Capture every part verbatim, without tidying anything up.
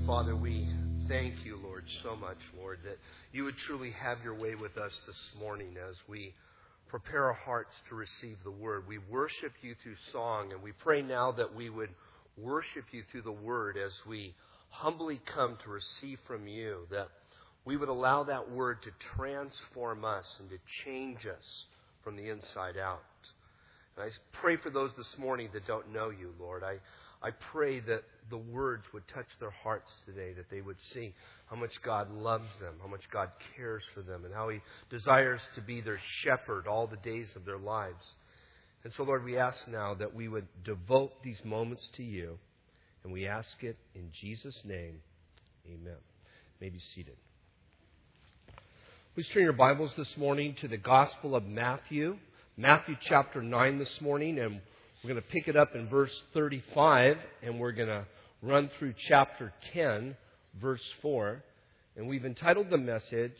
Heavenly Father, we thank you, Lord, so much, Lord, that you would truly have your way with us this morning as we prepare our hearts to receive the Word. We worship you through song, and we pray now that we would worship you through the Word as we humbly come to receive from you, that we would allow that Word to transform us and to change us from the inside out. And I pray for those this morning that don't know you, Lord. I, I pray that the words would touch their hearts today, that they would see how much God loves them, how much God cares for them, and how He desires to be their shepherd all the days of their lives. And so, Lord, we ask now that we would devote these moments to you, and we ask it in Jesus' name. Amen. You may be seated. Please turn your Bibles this morning to the Gospel of Matthew, Matthew chapter nine this morning, and we're going to pick it up in verse thirty-five, and we're going to run through chapter ten, verse four. And we've entitled the message,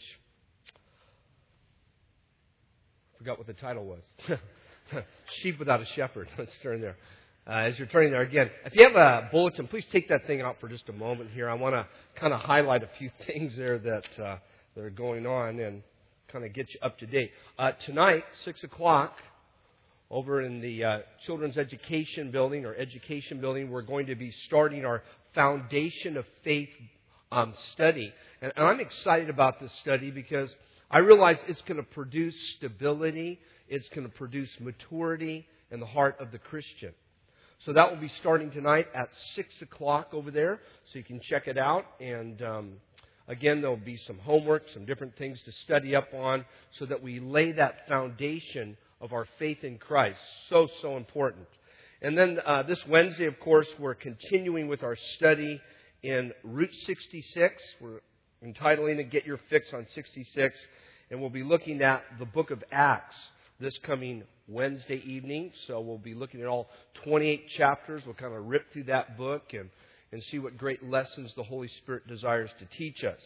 I forgot what the title was, Sheep Without a Shepherd. Let's turn there. Uh, as you're turning there again, if you have a bulletin, please take that thing out for just a moment here. I want to kind of highlight a few things there that, uh, that are going on and kind of get you up to date. Uh, tonight, six o'clock, over in the uh, Children's Education Building or Education Building, we're going to be starting our Foundation of Faith um, study. And, and I'm excited about this study because I realize it's going to produce stability, it's going to produce maturity in the heart of the Christian. So that will be starting tonight at six o'clock over there, so you can check it out. And um, again, there will be some homework, some different things to study up on so that we lay that foundation of our faith in Christ. So, so important. And then uh, this Wednesday, of course, we're continuing with our study in Route sixty-six. We're entitling it Get Your Fix on sixty-six. And we'll be looking at the book of Acts this coming Wednesday evening. So we'll be looking at all twenty-eight chapters. We'll kind of rip through that book and, and see what great lessons the Holy Spirit desires to teach us.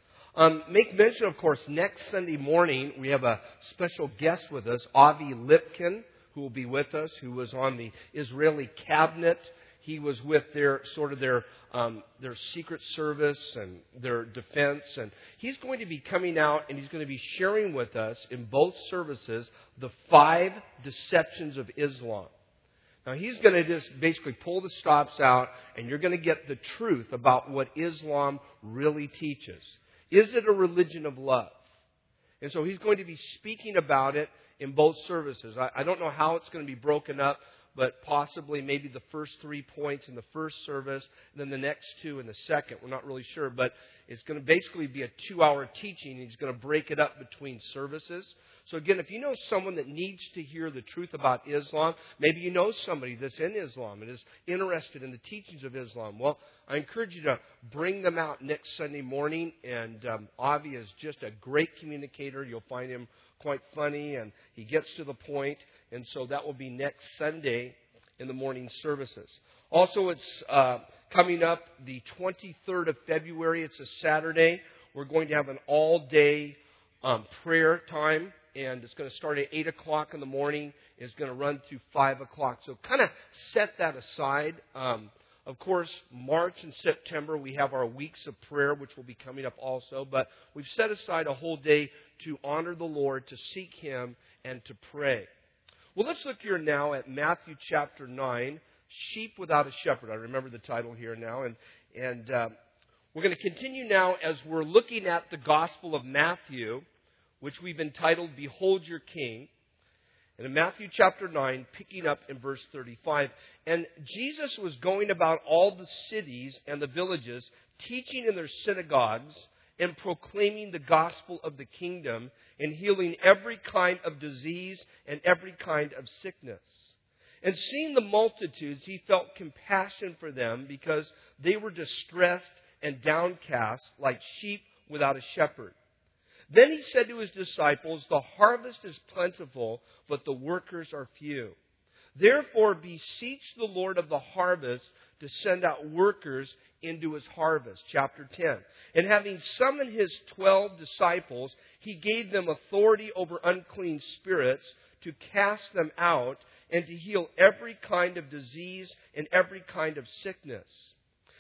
Um, make mention, of course, next Sunday morning we have a special guest with us, Avi Lipkin, who will be with us, who was on the Israeli cabinet. He was with their sort of their um, their secret service and their defense, and he's going to be coming out and he's going to be sharing with us in both services the five deceptions of Islam. Now, he's going to just basically pull the stops out, and you're going to get the truth about what Islam really teaches. Is it a religion of love? And so he's going to be speaking about it in both services. I, I don't know how it's going to be broken up, but possibly maybe the first three points in the first service, and then the next two in the second. We're not really sure, but it's going to basically be a two-hour teaching. He's going to break it up between services. So again, if you know someone that needs to hear the truth about Islam, maybe you know somebody that's in Islam and is interested in the teachings of Islam, well, I encourage you to bring them out next Sunday morning. And um, Avi is just a great communicator. You'll find him quite funny, and he gets to the point. And so that will be next Sunday in the morning services. Also, it's uh, coming up the twenty-third of February. It's a Saturday. We're going to have an all-day um, prayer time. And it's going to start at eight o'clock in the morning. It's going to run through five o'clock. So kind of set that aside. Um, of course, March and September, we have our weeks of prayer, which will be coming up also. But we've set aside a whole day to honor the Lord, to seek Him, and to pray. Well, let's look here now at Matthew chapter nine, Sheep Without a Shepherd. I remember the title here now. And, and uh, we're going to continue now as we're looking at the Gospel of Matthew, which we've entitled, Behold Your King. And in Matthew chapter nine, picking up in verse thirty-five. And Jesus was going about all the cities and the villages, teaching in their synagogues and proclaiming the gospel of the kingdom and healing every kind of disease and every kind of sickness. And seeing the multitudes, He felt compassion for them because they were distressed and downcast like sheep without a shepherd. Then He said to His disciples, The harvest is plentiful, but the workers are few. Therefore beseech the Lord of the harvest to send out workers into His harvest. Chapter ten. And having summoned His twelve disciples, He gave them authority over unclean spirits to cast them out and to heal every kind of disease and every kind of sickness.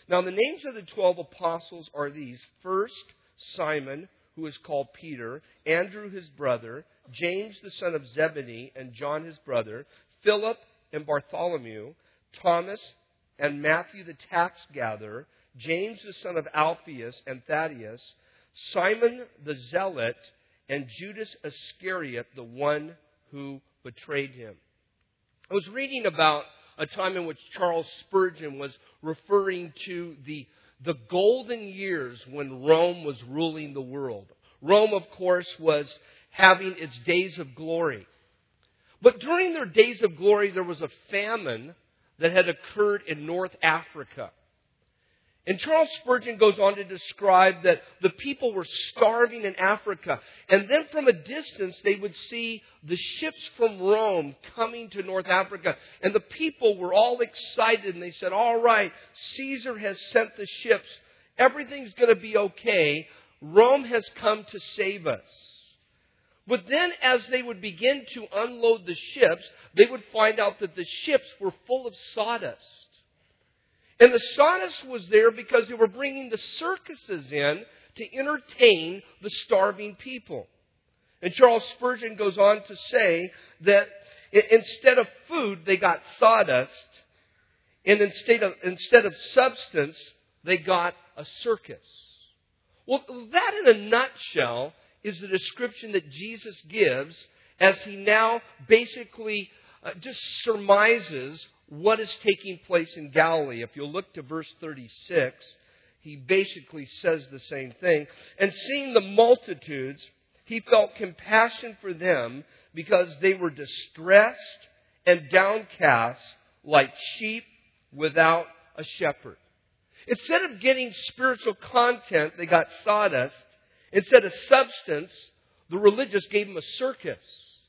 Now, the names of the twelve apostles are these. First, Simon, who is called Peter, Andrew his brother, James the son of Zebedee and John his brother, Philip and Bartholomew, Thomas and Matthew the tax gatherer, James the son of Alphaeus and Thaddeus, Simon the zealot, and Judas Iscariot, the one who betrayed him. I was reading about a time in which Charles Spurgeon was referring to the, the golden years when Rome was ruling the world. Rome, of course, was having its days of glory. But during their days of glory, there was a famine that had occurred in North Africa. And Charles Spurgeon goes on to describe that the people were starving in Africa. And then from a distance, they would see the ships from Rome coming to North Africa. And the people were all excited. And they said, all right, Caesar has sent the ships. Everything's going to be okay. Rome has come to save us. But then as they would begin to unload the ships, they would find out that the ships were full of sawdust. And the sawdust was there because they were bringing the circuses in to entertain the starving people. And Charles Spurgeon goes on to say that instead of food, they got sawdust. And instead of, instead of substance, they got a circus. Well, that in a nutshell is the description that Jesus gives as he now basically uh, just surmises what is taking place in Galilee. If you'll look to verse thirty-six, he basically says the same thing. And seeing the multitudes, he felt compassion for them because they were distressed and downcast like sheep without a shepherd. Instead of getting spiritual content, they got sawdust. Instead of substance, the religious gave them a circus.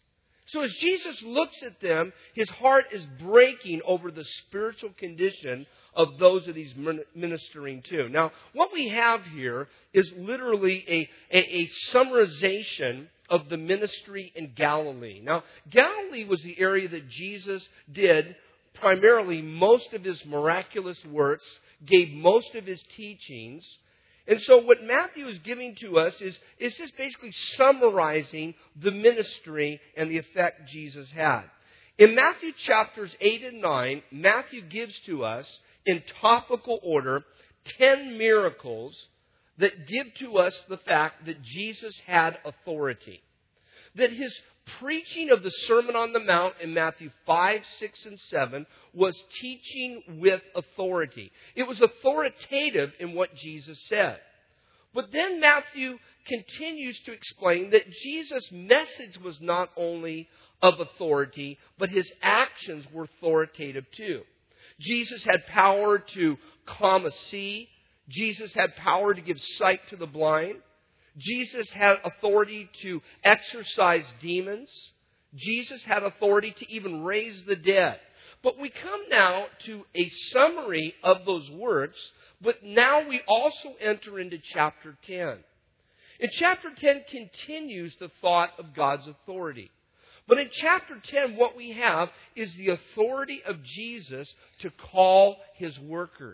So as Jesus looks at them, his heart is breaking over the spiritual condition of those that he's ministering to. Now, what we have here is literally a, a, a summarization of the ministry in Galilee. Now, Galilee was the area that Jesus did primarily most of his miraculous works, gave most of his teachings. And so what Matthew is giving to us is, is just basically summarizing the ministry and the effect Jesus had. In Matthew chapters eight and nine, Matthew gives to us, in topical order, ten miracles that give to us the fact that Jesus had authority. That his preaching of the Sermon on the Mount in Matthew five, six, and seven was teaching with authority. It was authoritative in what Jesus said. But then Matthew continues to explain that Jesus' message was not only of authority, but his actions were authoritative too. Jesus had power to calm a sea. Jesus had power to give sight to the blind. Jesus had authority to exorcise demons. Jesus had authority to even raise the dead. But we come now to a summary of those works, but now we also enter into chapter ten. And chapter ten continues the thought of God's authority. But in chapter ten, what we have is the authority of Jesus to call his workers.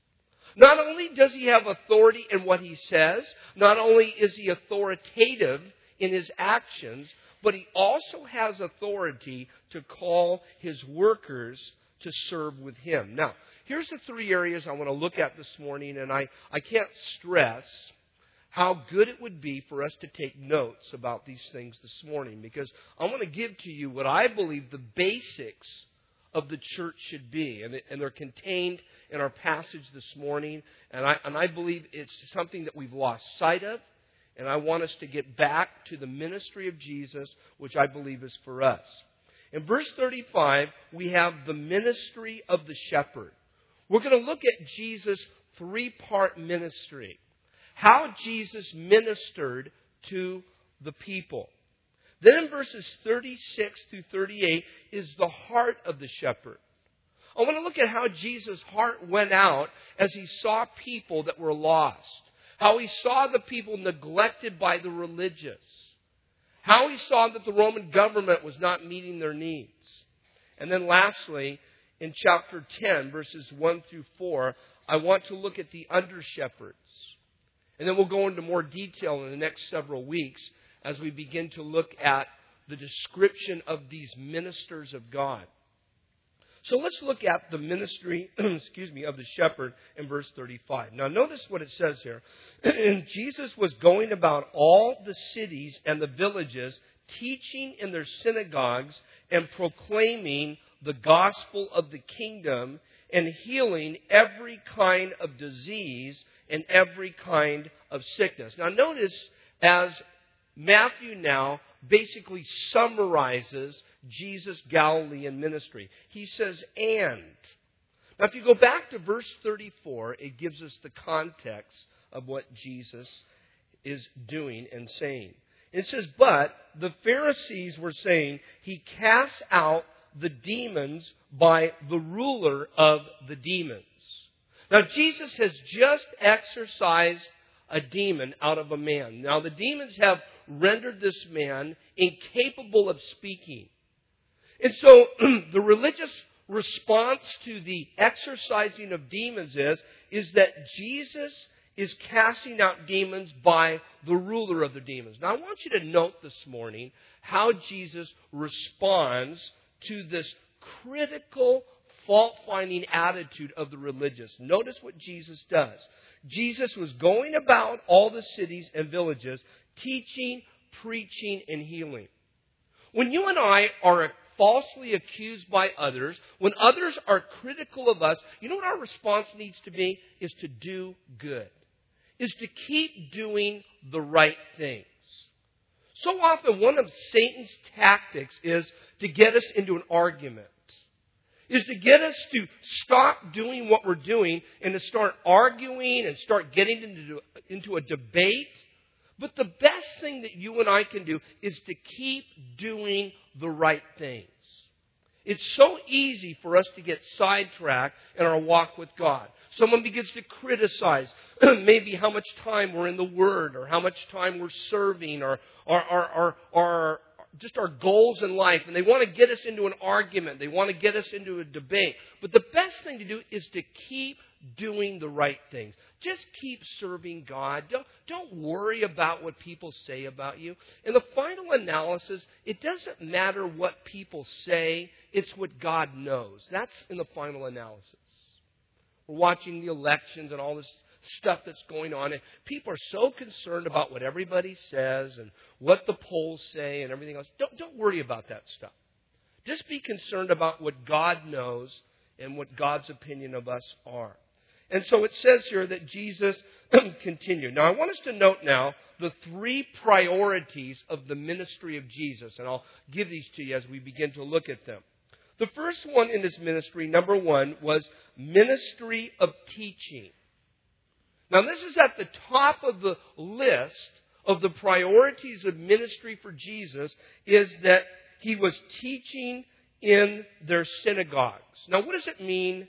Not only does he have authority in what he says, not only is he authoritative in his actions, but he also has authority to call his workers to serve with him. Now, here's the three areas I want to look at this morning, and I, I can't stress how good it would be for us to take notes about these things this morning, because I want to give to you what I believe the basics of the church should be. And, and they're contained in our passage this morning. And I, and I believe it's something that we've lost sight of. And I want us to get back to the ministry of Jesus, which I believe is for us. In verse thirty-five, we have the ministry of the shepherd. We're going to look at Jesus' three-part ministry. How Jesus ministered to the people. Then in verses thirty-six through thirty-eight is the heart of the shepherd. I want to look at how Jesus' heart went out as he saw people that were lost. How he saw the people neglected by the religious. How he saw that the Roman government was not meeting their needs. And then lastly, in chapter ten, verses one through four, I want to look at the under-shepherds. And then we'll go into more detail in the next several weeks as we begin to look at the description of these ministers of God. So let's look at the ministry, excuse me, of the shepherd in verse thirty-five. Now notice what it says here. And Jesus was going about all the cities and the villages, teaching in their synagogues and proclaiming the gospel of the kingdom and healing every kind of disease and every kind of sickness. Now notice as Matthew now basically summarizes Jesus' Galilean ministry. He says, and. Now if you go back to verse thirty-four, it gives us the context of what Jesus is doing and saying. It says, but the Pharisees were saying, he casts out the demons by the ruler of the demons. Now Jesus has just exorcised a demon out of a man. Now the demons have rendered this man incapable of speaking. And so the religious response to the exorcising of demons is, is that Jesus is casting out demons by the ruler of the demons. Now I want you to note this morning how Jesus responds to this critical fault-finding attitude of the religious. Notice what Jesus does. Jesus was going about all the cities and villages, teaching, preaching, and healing. When you and I are falsely accused by others, when others are critical of us, you know what our response needs to be? Is to do good. Is to keep doing the right things. So often one of Satan's tactics is to get us into an argument. Is to get us to stop doing what we're doing and to start arguing and start getting into, into a debate. But the best thing that you and I can do is to keep doing the right things. It's so easy for us to get sidetracked in our walk with God. Someone begins to criticize maybe how much time we're in the Word or how much time we're serving or, or, or, or, or just our goals in life. And they want to get us into an argument. They want to get us into a debate. But the best thing to do is to keep doing the right things. Just keep serving God. Don't, don't worry about what people say about you. In the final analysis, it doesn't matter what people say. It's what God knows. That's in the final analysis. We're watching the elections and all this stuff that's going on. And people are so concerned about what everybody says and what the polls say and everything else. Don't, don't worry about that stuff. Just be concerned about what God knows and what God's opinion of us are. And so it says here that Jesus continued. Now I want us to note now the three priorities of the ministry of Jesus. And I'll give these to you as we begin to look at them. The first one in his ministry, number one, was ministry of teaching. Now this is at the top of the list of the priorities of ministry for Jesus, is that he was teaching in their synagogues. Now what does it mean,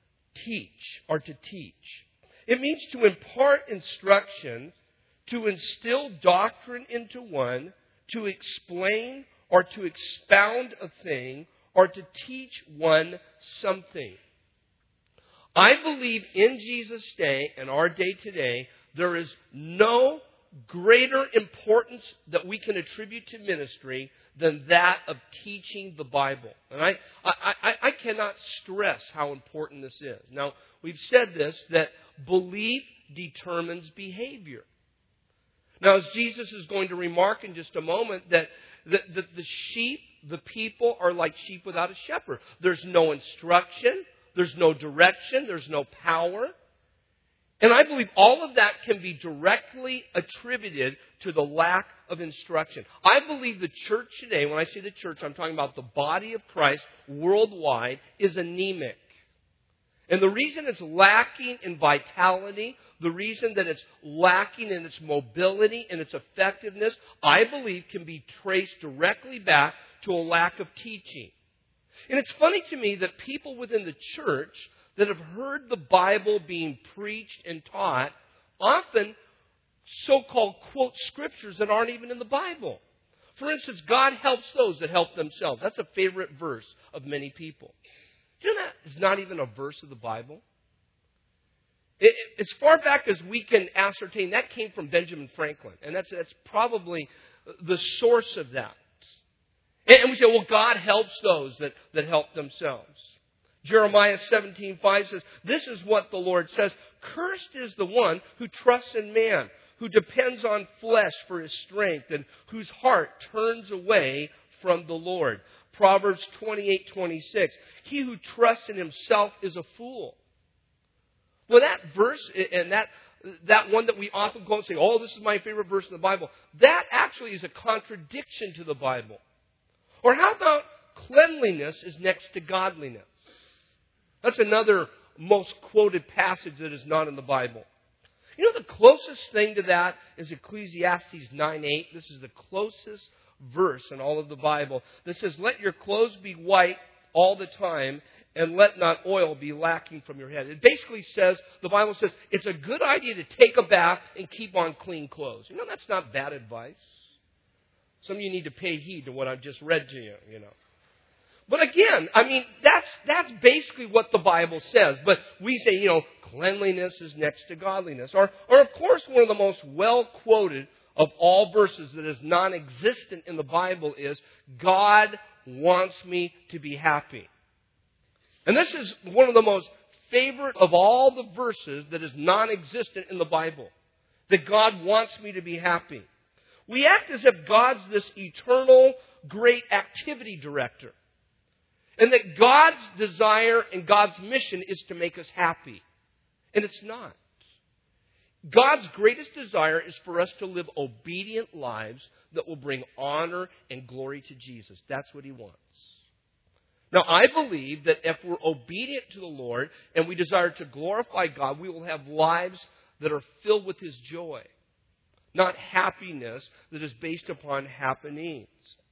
teach or to teach? It means to impart instruction, to instill doctrine into one, to explain or to expound a thing, or to teach one something. I believe in Jesus' day and our day today, there is no greater importance that we can attribute to ministry than that of teaching the Bible. And I, I, I, I cannot stress how important this is. Now, we've said this, that belief determines behavior. Now, as Jesus is going to remark in just a moment, that the, the, the sheep, the people are like sheep without a shepherd. There's no instruction. There's no direction. There's no power. And I believe all of that can be directly attributed to the lack of instruction. I believe the church today, when I say the church, I'm talking about the body of Christ worldwide, is anemic. And the reason it's lacking in vitality, the reason that it's lacking in its mobility and its effectiveness, I believe can be traced directly back to a lack of teaching. And it's funny to me that people within the church that have heard the Bible being preached and taught often so-called quote scriptures that aren't even in the Bible. For instance, God helps those that help themselves. That's a favorite verse of many people. Do you know that is not even a verse of the Bible? It, as far back as we can ascertain, that came from Benjamin Franklin. And that's, that's probably the source of that. And, and we say, well, God helps those that, that help themselves. Jeremiah seventeen five says, this is what the Lord says. Cursed is the one who trusts in man, who depends on flesh for his strength, and whose heart turns away from the Lord. Proverbs twenty-eight twenty-six, he who trusts in himself is a fool. Well, that verse and that that one that we often quote and say, oh, this is my favorite verse in the Bible, that actually is a contradiction to the Bible. Or how about cleanliness is next to godliness? That's another most quoted passage that is not in the Bible. You know, the closest thing to that is Ecclesiastes nine eight. This is the closest verse in all of the Bible that says, let your clothes be white all the time, and let not oil be lacking from your head. It basically says, the Bible says, it's a good idea to take a bath and keep on clean clothes. You know, that's not bad advice. Some of you need to pay heed to what I've just read to you, you know. But again, I mean, that's that's basically what the Bible says. But we say, you know, cleanliness is next to godliness. Or, or of course, one of the most well-quoted of all verses that is non-existent in the Bible is, God wants me to be happy. And this is one of the most favorite of all the verses that is non-existent in the Bible. That God wants me to be happy. We act as if God's this eternal, great activity director. And that God's desire and God's mission is to make us happy. And it's not. God's greatest desire is for us to live obedient lives that will bring honor and glory to Jesus. That's what He wants. Now, I believe that if we're obedient to the Lord and we desire to glorify God, we will have lives that are filled with His joy. Not happiness that is based upon happenings.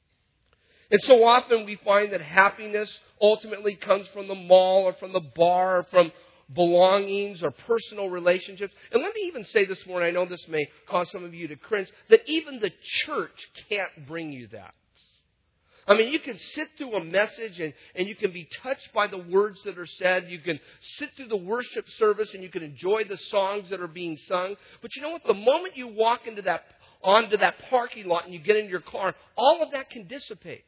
And so often we find that happiness ultimately comes from the mall or from the bar or from belongings or personal relationships. And let me even say this morning, I know this may cause some of you to cringe, that even the church can't bring you that. I mean, you can sit through a message and, and you can be touched by the words that are said. You can sit through the worship service and you can enjoy the songs that are being sung. But you know what? The moment you walk into that onto that parking lot and you get in your car, all of that can dissipate.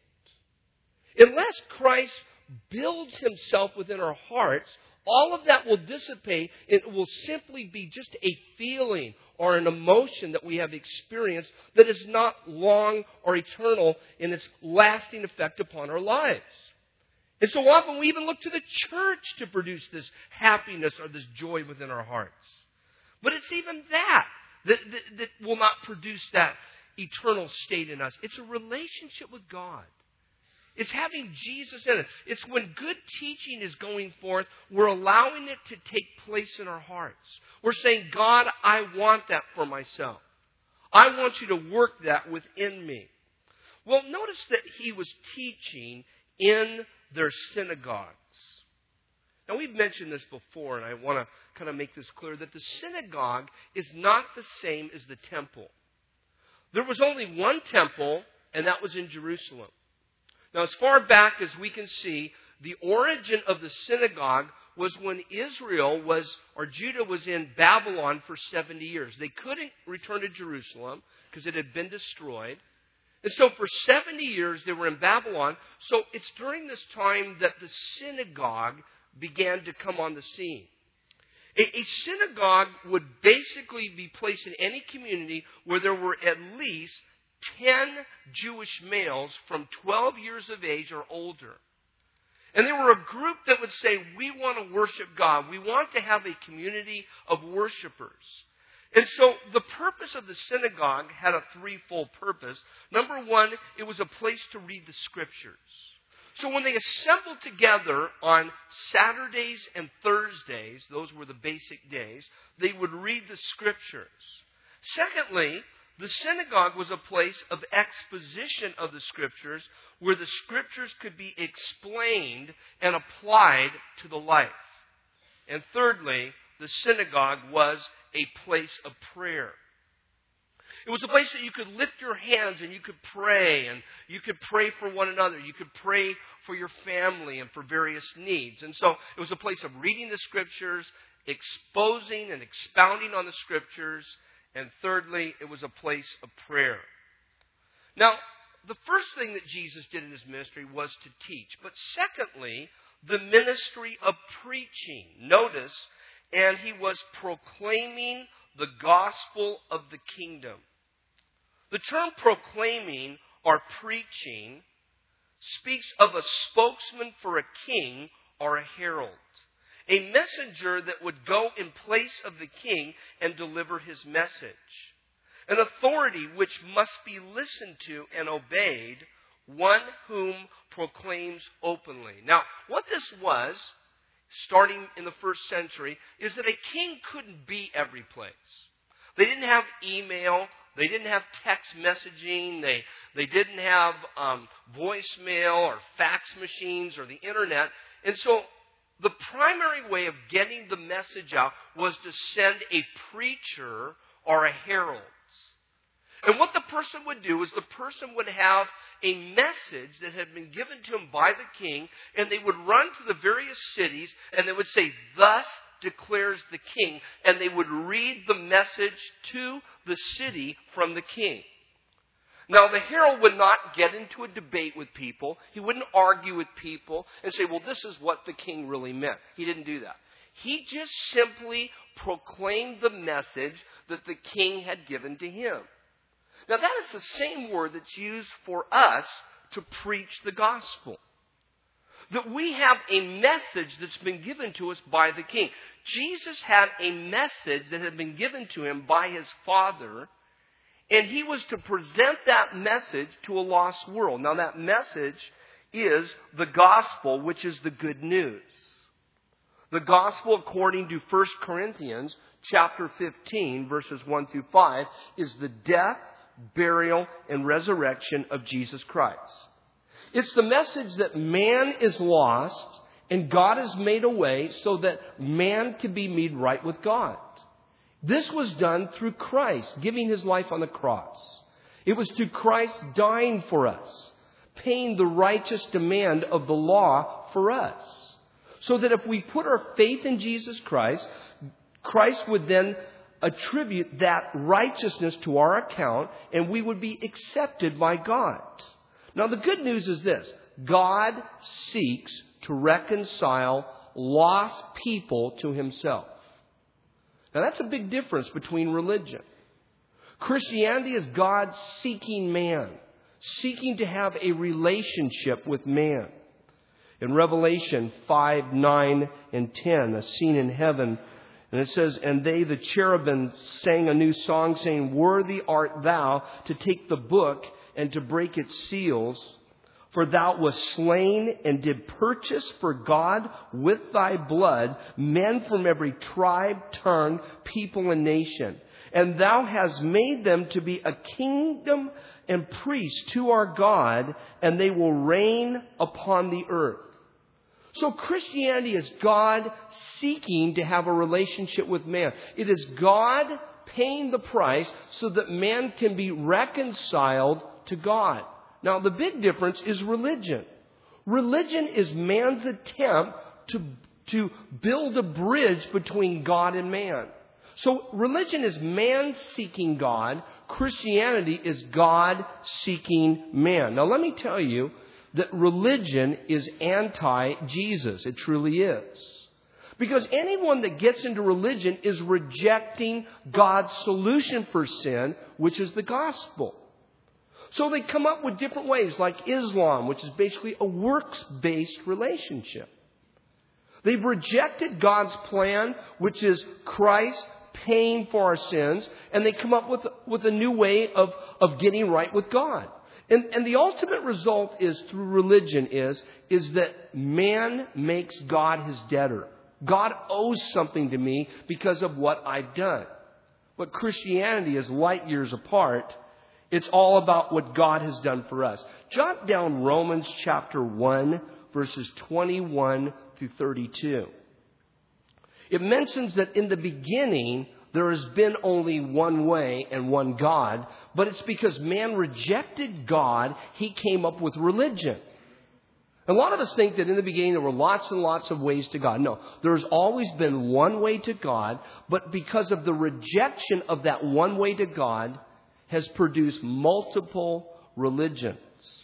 Unless Christ builds Himself within our hearts, all of that will dissipate. It will simply be just a feeling or an emotion that we have experienced that is not long or eternal in its lasting effect upon our lives. And so often we even look to the church to produce this happiness or this joy within our hearts. But it's even that that, that, that will not produce that eternal state in us. It's a relationship with God. It's having Jesus in it. It's when good teaching is going forth, we're allowing it to take place in our hearts. We're saying, God, I want that for myself. I want you to work that within me. Well, notice that He was teaching in their synagogues. Now, we've mentioned this before, and I want to kind of make this clear, that the synagogue is not the same as the temple. There was only one temple, and that was in Jerusalem. Now, as far back as we can see, the origin of the synagogue was when Israel was, or Judah was in Babylon for seventy years. They couldn't return to Jerusalem because it had been destroyed. And so for seventy years they were in Babylon. So it's during this time that the synagogue began to come on the scene. A, a synagogue would basically be placed in any community where there were at least ten Jewish males from twelve years of age or older. And they were a group that would say, we want to worship God. We want to have a community of worshipers. And so the purpose of the synagogue had a threefold purpose. Number one, it was a place to read the Scriptures. So when they assembled together on Saturdays and Thursdays, those were the basic days, they would read the Scriptures. Secondly, the synagogue was a place of exposition of the Scriptures where the Scriptures could be explained and applied to the life. And thirdly, the synagogue was a place of prayer. It was a place that you could lift your hands and you could pray, and you could pray for one another. You could pray for your family and for various needs. And so it was a place of reading the Scriptures, exposing and expounding on the Scriptures. And thirdly, it was a place of prayer. Now, the first thing that Jesus did in his ministry was to teach. But secondly, the ministry of preaching. Notice, and he was proclaiming the gospel of the kingdom. The term proclaiming or preaching speaks of a spokesman for a king or a herald. A messenger that would go in place of the king and deliver his message. An authority which must be listened to and obeyed, one whom proclaims openly. Now, what this was, starting in the first century, is that a king couldn't be every place. They didn't have email. They didn't have text messaging. They, they didn't have um, voicemail or fax machines or the internet. And so the primary way of getting the message out was to send a preacher or a herald. And what the person would do is the person would have a message that had been given to him by the king, and they would run to the various cities, and they would say, "Thus declares the king," and they would read the message to the city from the king. Now, the herald would not get into a debate with people. He wouldn't argue with people and say, well, this is what the king really meant. He didn't do that. He just simply proclaimed the message that the king had given to him. Now, that is the same word that's used for us to preach the gospel. That we have a message that's been given to us by the king. Jesus had a message that had been given to him by his Father, and he was to present that message to a lost world. Now, that message is the gospel, which is the good news. The gospel, according to First Corinthians chapter fifteen, verses one through five, is the death, burial, and resurrection of Jesus Christ. It's the message that man is lost and God has made a way so that man can be made right with God. This was done through Christ giving his life on the cross. It was through Christ dying for us, paying the righteous demand of the law for us. So that if we put our faith in Jesus Christ, Christ would then attribute that righteousness to our account, and we would be accepted by God. Now, the good news is this. God seeks to reconcile lost people to himself. Now, that's a big difference between religion. Christianity is God seeking man, seeking to have a relationship with man. In Revelation five, nine, and ten, a scene in heaven, and it says, "And they, the cherubim, sang a new song, saying, Worthy art thou to take the book and to break its seals. For thou wast slain and did purchase for God with thy blood men from every tribe, tongue, people, and nation. And thou hast made them to be a kingdom and priests to our God, and they will reign upon the earth." So Christianity is God seeking to have a relationship with man. It is God paying the price so that man can be reconciled to God. Now, the big difference is religion. Religion is man's attempt to, to build a bridge between God and man. So religion is man seeking God. Christianity is God seeking man. Now, let me tell you that religion is anti-Jesus. It truly is. Because anyone that gets into religion is rejecting God's solution for sin, which is the gospel. So they come up with different ways, like Islam, which is basically a works-based relationship. They've rejected God's plan, which is Christ paying for our sins, and they come up with, with a new way of, of getting right with God. And, and the ultimate result is, through religion, is, is that man makes God his debtor. God owes something to me because of what I've done. But Christianity is light years apart. It's all about what God has done for us. Jot down Romans chapter one, verses twenty-one through thirty-two. It mentions that in the beginning, there has been only one way and one God, but it's because man rejected God, he came up with religion. A lot of us think that in the beginning there were lots and lots of ways to God. No, there's always been one way to God, but because of the rejection of that one way to God has produced multiple religions.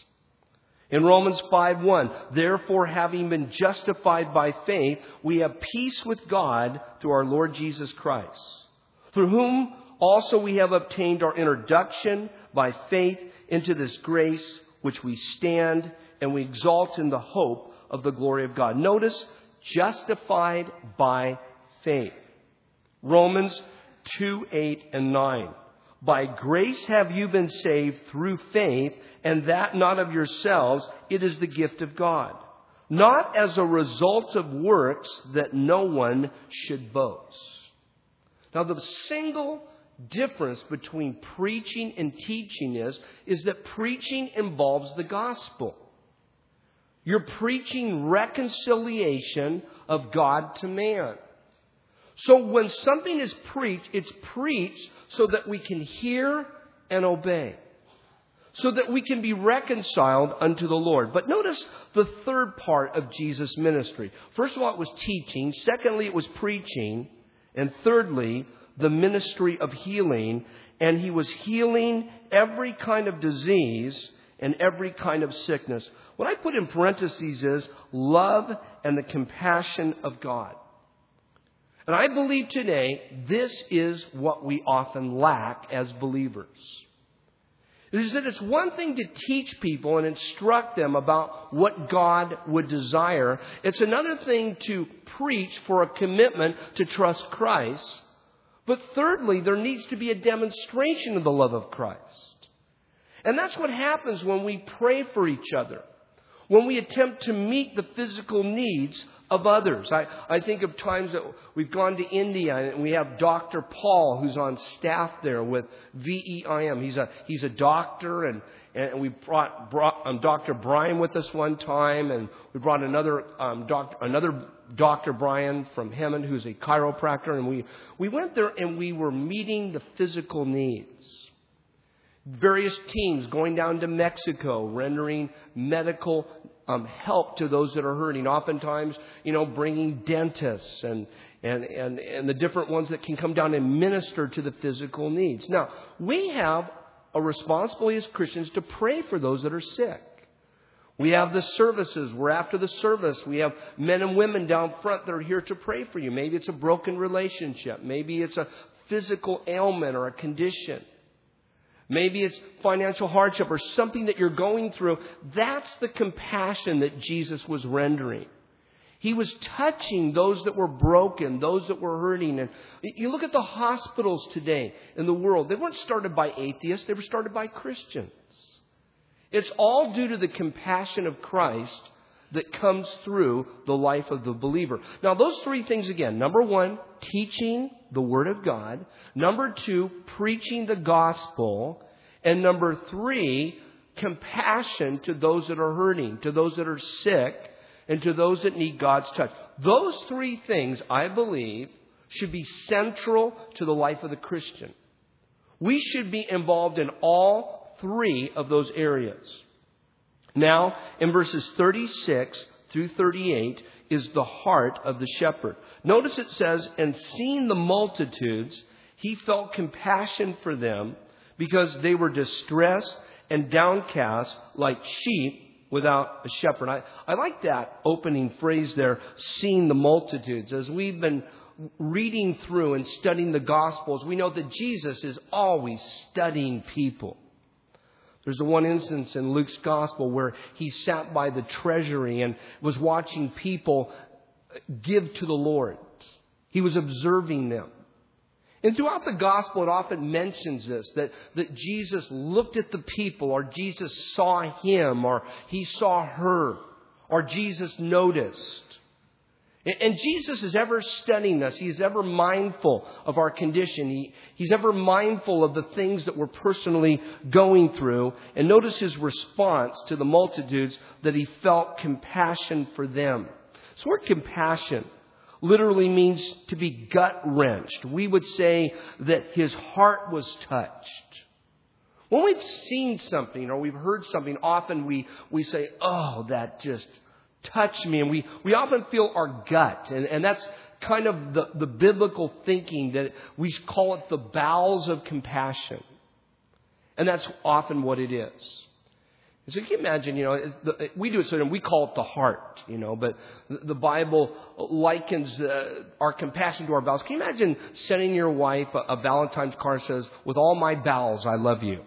In Romans five one, therefore having been justified by faith, we have peace with God through our Lord Jesus Christ, through whom also we have obtained our introduction by faith into this grace which we stand and we exalt in the hope of the glory of God. Notice, justified by faith. Romans two eight and nine. By grace have you been saved through faith, and that not of yourselves, it is the gift of God. Not as a result of works, that no one should boast. Now, the single difference between preaching and teaching is, is that preaching involves the gospel. You're preaching reconciliation of God to man. So when something is preached, it's preached so that we can hear and obey. So that we can be reconciled unto the Lord. But notice the third part of Jesus' ministry. First of all, it was teaching. Secondly, it was preaching. And thirdly, the ministry of healing. And he was healing every kind of disease and every kind of sickness. What I put in parentheses is love and the compassion of God. And I believe today this is what we often lack as believers. It is that it's one thing to teach people and instruct them about what God would desire. It's another thing to preach for a commitment to trust Christ. But thirdly, there needs to be a demonstration of the love of Christ. And that's what happens when we pray for each other. When we attempt to meet the physical needs of others. I, I think of times that we've gone to India and we have Doctor Paul who's on staff there with V E I M. He's a he's a doctor, and, and we brought, brought um, Doctor Brian with us one time, and we brought another um, doctor another Doctor Brian from Hemet who's a chiropractor, and we we went there and we were meeting the physical needs. Various teams going down to Mexico, rendering medical um, help to those that are hurting. Oftentimes, you know, bringing dentists and, and, and, and the different ones that can come down and minister to the physical needs. Now, we have a responsibility as Christians to pray for those that are sick. We have the services. We're after the service. We have men and women down front that are here to pray for you. Maybe it's a broken relationship. Maybe it's a physical ailment or a condition. Maybe it's financial hardship or something that you're going through. That's the compassion that Jesus was rendering. He was touching those that were broken, those that were hurting. And you look at the hospitals today in the world. They weren't started by atheists. They were started by Christians. It's all due to the compassion of Christ that comes through the life of the believer. Now, those three things again. Number one, teaching the Word of God. Number two, preaching the gospel. And number three, compassion to those that are hurting, to those that are sick, and to those that need God's touch. Those three things, I believe, should be central to the life of the Christian. We should be involved in all three of those areas. Now, in verses thirty-six through thirty-eight is the heart of the shepherd. Notice it says, and seeing the multitudes, he felt compassion for them because they were distressed and downcast like sheep without a shepherd. I, I like that opening phrase there, seeing the multitudes. As we've been reading through and studying the Gospels, we know that Jesus is always studying people. There's the one instance in Luke's Gospel where he sat by the treasury and was watching people give to the Lord. He was observing them. And throughout the Gospel, it often mentions this, that, that Jesus looked at the people, or Jesus saw him, or he saw her, or Jesus noticed. And Jesus is ever studying us. He's ever mindful of our condition. He, he's ever mindful of the things that we're personally going through. And notice his response to the multitudes, that he felt compassion for them. This word compassion literally means to be gut-wrenched. We would say that his heart was touched. When we've seen something or we've heard something, often we, we say, oh, that just touch me. And we, we often feel our gut. And, and that's kind of the, the biblical thinking that we call it the bowels of compassion. And that's often what it is. And so you can imagine, you know, we do it so we call it the heart, you know, but the Bible likens uh, our compassion to our bowels. Can you imagine sending your wife a, a Valentine's card that says, with all my bowels, I love you?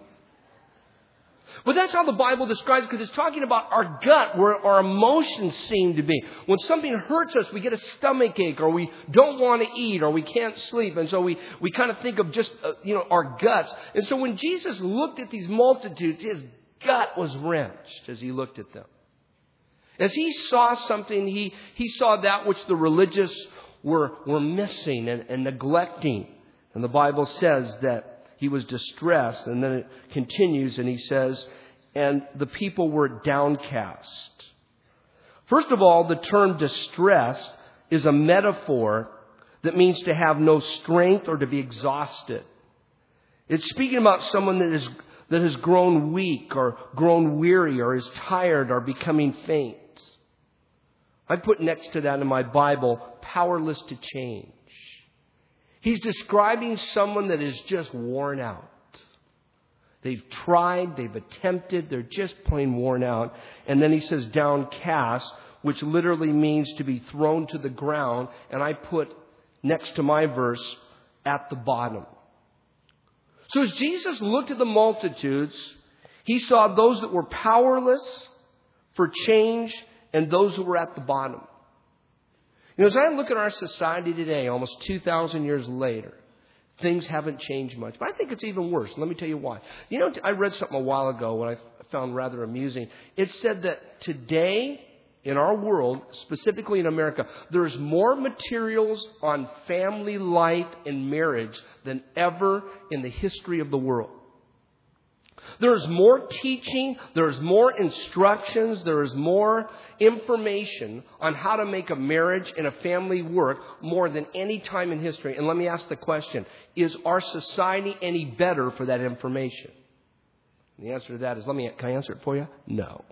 But that's how the Bible describes it, because it's talking about our gut, where our emotions seem to be. When something hurts us, we get a stomach ache, or we don't want to eat, or we can't sleep. And so we, we kind of think of just, uh, you know, our guts. And so when Jesus looked at these multitudes, his gut was wrenched as he looked at them. As he saw something, he, he saw that which the religious were, were missing and, and neglecting. And the Bible says that he was distressed, and then it continues and he says, and the people were downcast. First of all, the term distress is a metaphor that means to have no strength or to be exhausted. It's speaking about someone that is that has grown weak or grown weary or is tired or becoming faint. I put next to that in my Bible, powerless to change. He's describing someone that is just worn out. They've tried, they've attempted, they're just plain worn out. And then he says downcast, which literally means to be thrown to the ground. And I put next to my verse, at the bottom. So as Jesus looked at the multitudes, he saw those that were powerless for change and those who were at the bottom. You know, as I look at our society today, almost two thousand years later, things haven't changed much. But I think it's even worse. Let me tell you why. You know, I read something a while ago what I found rather amusing. It said that today, in our world, specifically in America, there's more materials on family life and marriage than ever in the history of the world. There's more teaching, there's more instructions, there is more information on how to make a marriage and a family work more than any time in history. And let me ask the question, is our society any better for that information? And the answer to that is, let me, can I answer it for you? No.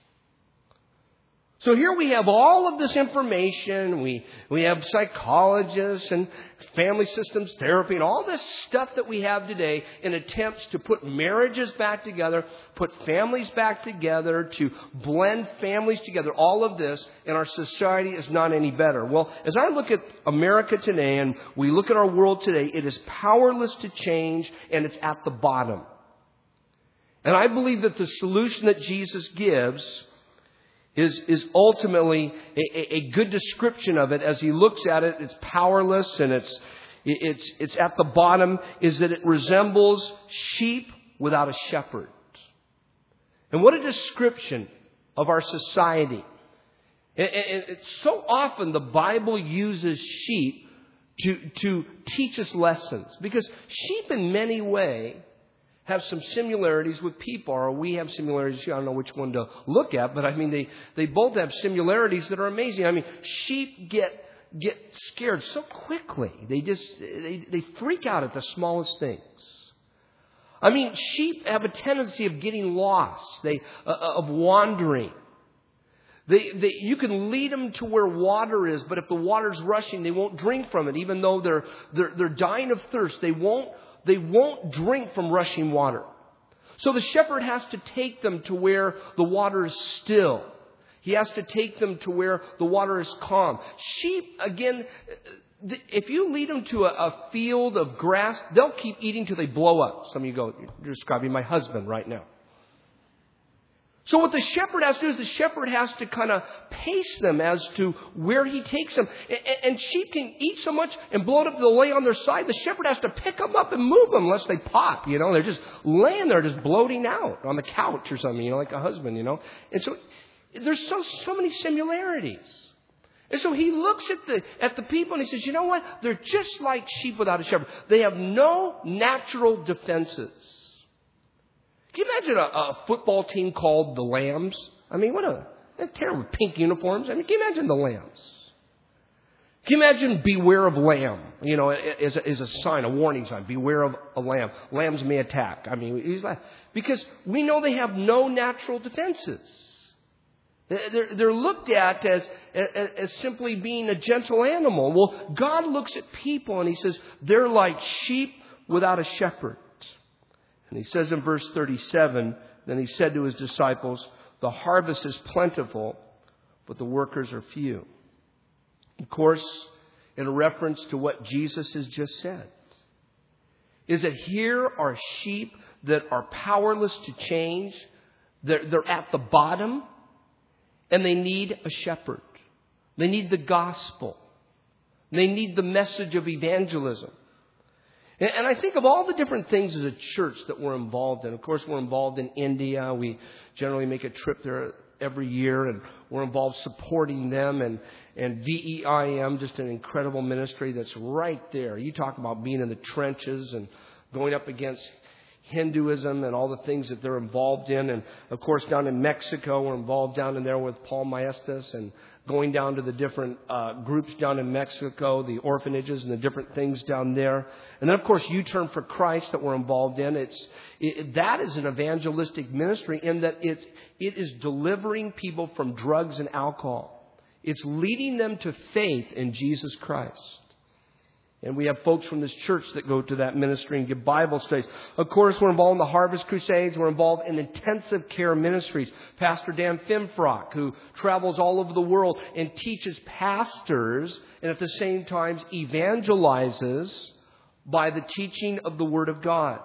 So here we have all of this information. We we have psychologists and family systems therapy and all this stuff that we have today in attempts to put marriages back together, put families back together, to blend families together. All of this, and our society is not any better. Well, as I look at America today and we look at our world today, it is powerless to change and it's at the bottom. And I believe that the solution that Jesus gives Is, is ultimately a, a, a good description of it. As he looks at it, it's powerless and it's, it's, it's at the bottom, is that it resembles sheep without a shepherd. And what a description of our society. And, and, and so often the Bible uses sheep to, to teach us lessons. Because sheep in many ways have some similarities with people, or we have similarities. I don't know which one to look at, but I mean, they, they both have similarities that are amazing. I mean, sheep get get scared so quickly. They just, they, they freak out at the smallest things. I mean, sheep have a tendency of getting lost, they uh, of wandering. They, they, you can lead them to where water is, but if the water's rushing, they won't drink from it. Even though they're they're, they're dying of thirst, they won't They won't drink from rushing water. So the shepherd has to take them to where the water is still. He has to take them to where the water is calm. Sheep, again, if you lead them to a, a field of grass, they'll keep eating till they blow up. Some of you go, you're describing my husband right now. So what the shepherd has to do is the shepherd has to kind of pace them as to where he takes them. And sheep can eat so much and blow it up, they'll lay on their side. The shepherd has to pick them up and move them unless they pop, you know. They're just laying there, just bloating out on the couch or something, you know, like a husband, you know. And so there's so so many similarities. And so he looks at the at the people and he says, you know what? They're just like sheep without a shepherd. They have no natural defenses. Can you imagine a, a football team called the Lambs? I mean, what a, a terrible pink uniforms. I mean, can you imagine the Lambs? Can you imagine beware of lamb? You know, as a, as a sign, a warning sign. Beware of a lamb. Lambs may attack. I mean, he's like, because we know they have no natural defenses. They're, they're looked at as, as, as simply being a gentle animal. Well, God looks at people and He says, they're like sheep without a shepherd. And He says in verse thirty-seven, then He said to His disciples, the harvest is plentiful, but the workers are few. Of course, in reference to what Jesus has just said, is that here are sheep that are powerless to change. They're, they're at the bottom. And they need a shepherd. They need the gospel. They need the message of evangelism. And, and I think of all the different things as a church that we're involved in. Of course, we're involved in India. We generally make a trip there every year, and we're involved supporting them. And, and V E I M, just an incredible ministry that's right there. You talk about being in the trenches and going up against Hinduism and all the things that they're involved in. And of course, down in Mexico, we're involved down in there with Paul Maestas and going down to the different uh, groups down in Mexico, the orphanages and the different things down there. And then, of course, U-Turn for Christ that we're involved in. It's it, that is an evangelistic ministry in that it, it is delivering people from drugs and alcohol. It's leading them to faith in Jesus Christ. And we have folks from this church that go to that ministry and give Bible studies. Of course, we're involved in the Harvest Crusades. We're involved in intensive care ministries. Pastor Dan Finfrock, who travels all over the world and teaches pastors and at the same time evangelizes by the teaching of the Word of God.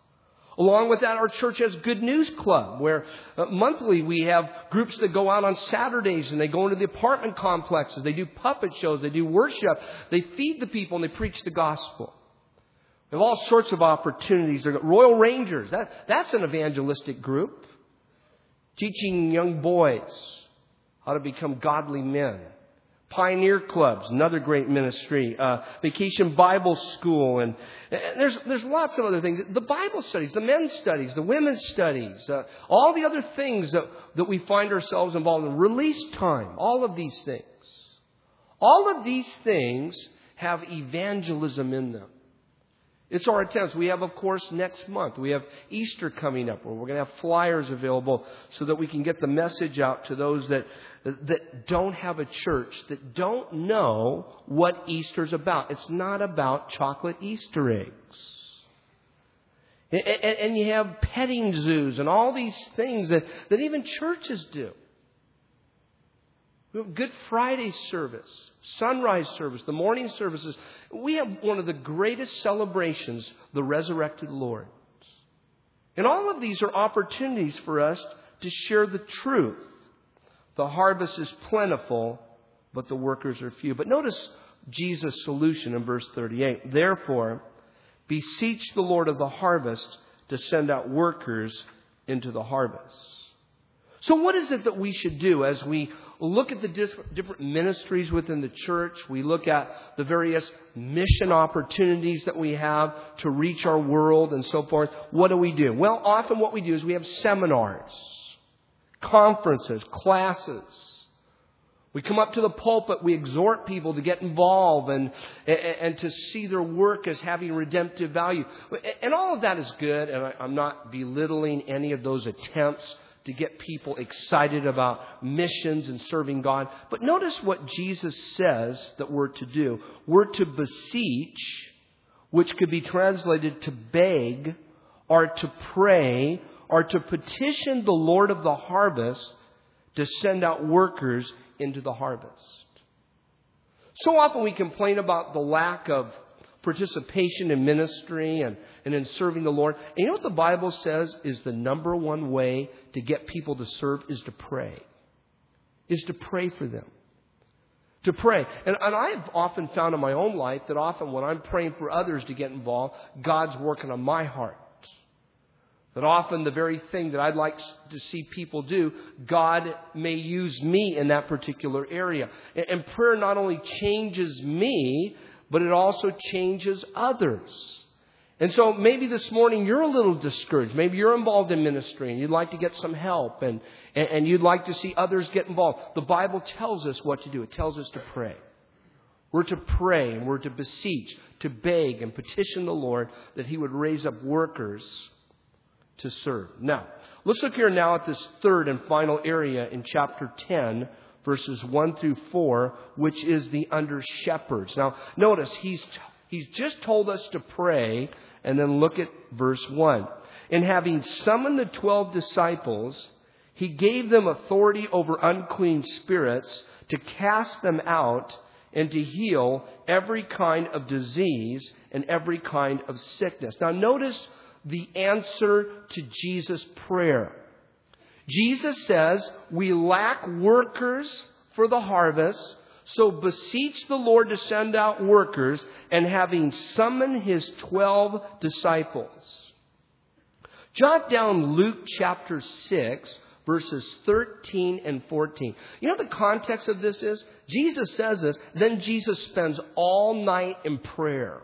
Along with that, our church has Good News Club, where uh, monthly we have groups that go out on Saturdays and they go into the apartment complexes. They do puppet shows. They do worship. They feed the people and they preach the gospel. We have all sorts of opportunities. Royal Rangers, that, that's an evangelistic group. Teaching young boys how to become godly men. Pioneer Clubs, another great ministry. Uh, Vacation Bible School. And, and there's there's lots of other things. The Bible studies, the men's studies, the women's studies. Uh, all the other things that, that we find ourselves involved in. Release time. All of these things. All of these things have evangelism in them. It's our attempts. We have, of course, next month, we have Easter coming up where we're going to have flyers available so that we can get the message out to those that that don't have a church, that don't know what Easter's about. It's not about chocolate Easter eggs. And, and, and you have petting zoos and all these things that, that even churches do. We have Good Friday service, sunrise service, the morning services. We have one of the greatest celebrations, the resurrected Lord. And all of these are opportunities for us to share the truth. The harvest is plentiful, but the workers are few. But notice Jesus' solution in verse thirty-eight. Therefore, beseech the Lord of the harvest to send out workers into the harvest. So what is it that we should do as we look at the different ministries within the church? We look at the various mission opportunities that we have to reach our world and so forth. What do we do? Well, often what we do is we have seminars, conferences, classes. We come up to the pulpit, we exhort people to get involved and, and, and to see their work as having redemptive value. And all of that is good, and I, I'm not belittling any of those attempts to get people excited about missions and serving God. But notice what Jesus says that we're to do. We're to beseech, which could be translated to beg, or to pray, or to petition the Lord of the harvest to send out workers into the harvest. So often we complain about the lack of participation in ministry and, and in serving the Lord. And you know what the Bible says is the number one way to get people to serve is to pray. Is to pray for them. To pray. And, and I've often found in my own life that often when I'm praying for others to get involved, God's working on my heart. That often the very thing that I'd like to see people do, God may use me in that particular area. And, and prayer not only changes me, but it also changes others. And so maybe this morning you're a little discouraged. Maybe you're involved in ministry and you'd like to get some help and, and, and you'd like to see others get involved. The Bible tells us what to do. It tells us to pray. We're to pray and we're to beseech, to beg and petition the Lord that He would raise up workers to serve. Now, Let's look here now at this third and final area in chapter ten, verses one through four, which is the under shepherds. Now, notice he's he's just told us to pray, and then look at verse one. And having summoned the twelve disciples, he gave them authority over unclean spirits to cast them out and to heal every kind of disease and every kind of sickness. Now, notice the answer to Jesus' prayer. Jesus says, we lack workers for the harvest, so beseech the Lord to send out workers, and having summoned his twelve disciples. Jot down Luke chapter six, verses thirteen and fourteen. You know what the context of this is? Jesus says this, then Jesus spends all night in prayer.